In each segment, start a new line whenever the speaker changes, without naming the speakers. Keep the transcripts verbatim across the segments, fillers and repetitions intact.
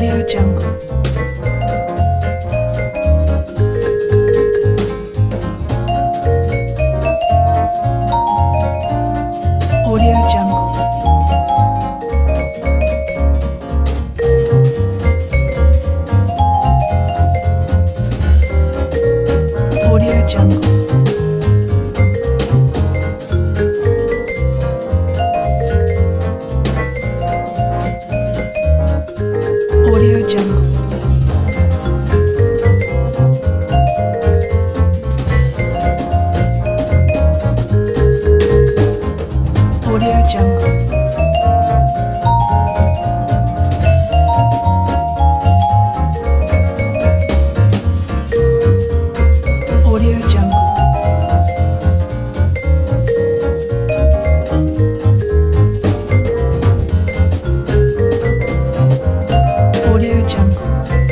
Audio Jungle. Audio Jungle. Audio Jungle. Audio Jungle. Audio Jungle. Audio Jungle. Audio Jungle.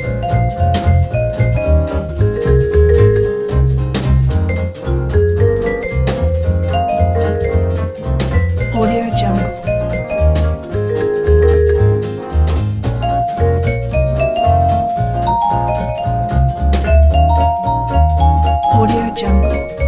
Audio Jungle. Audio Jungle.